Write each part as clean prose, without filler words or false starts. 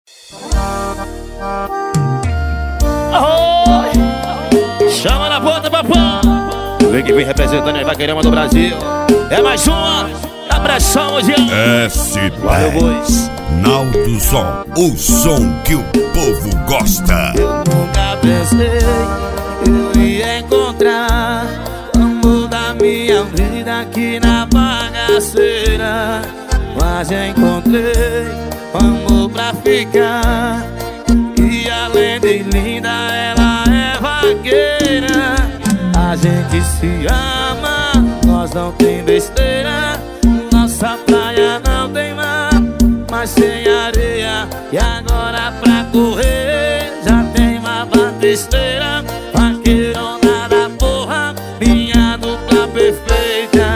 Chama na ponta, papão. Vem que vem representando a Vaqueirama do Brasil. É mais uma da pressão mundial. S10 Naldo Som, o som que o povo gosta. Eu nunca pensei que eu ia encontrar o amor da minha vida aqui na bagaceira. Mas encontrei o amor pra ficar. E além de linda, ela é vaqueira. A gente se ama, nós não tem besteira. Nossa praia não tem mar, mas tem areia. E agora pra correr já tem uma batisteira. Vaqueirona da porra, minha dupla perfeita.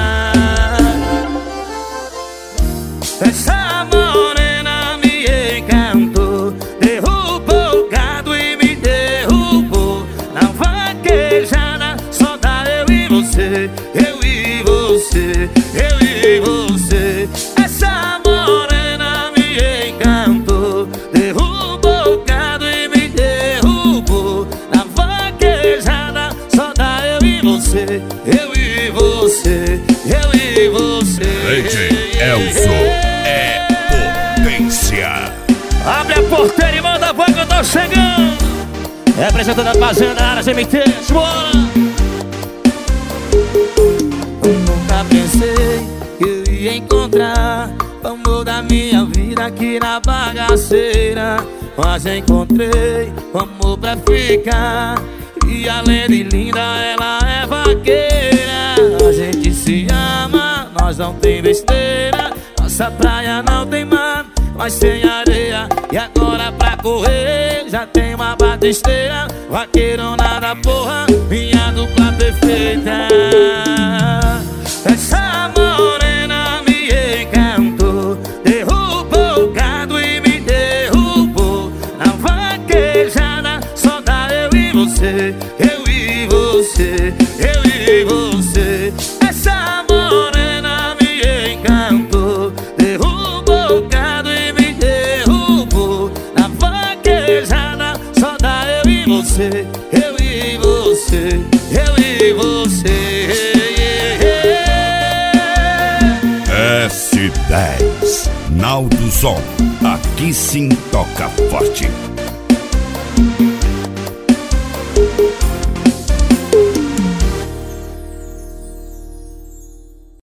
Essa morena me encantou, derrubou o gado e me derrubou. Na vaquejada só dá eu e você, eu e você, eu e você. Essa morena me encantou, derrubou o gado e me derrubou. Na vaquejada só dá eu e você, eu e você, eu e você. DJ Elzo é potência. Abre a porteira e manda a voz que eu tô chegando. Representando a fazenda, áreas MTs, bora! Eu nunca pensei que eu ia encontrar o amor da minha vida aqui na bagaceira. Mas encontrei o amor pra ficar. E além de linda, ela é vaqueira. A gente se ama, nós não tem besteira. Nossa praia não tem mar, mas tem areia. E agora pra correr já tem uma batisteira. Vaqueirona da porra, minha dupla perfeita. Essa morena me encantou, derrubou o gado e me derrubou. Na vaquejada só dá eu e você, eu e você, eu e você. Essa morena me encantou, derrubou o gado e me derrubou. Na vaquejada só dá eu e você, eu e você, eu e você. S10 Naldo Som, aqui sim toca forte.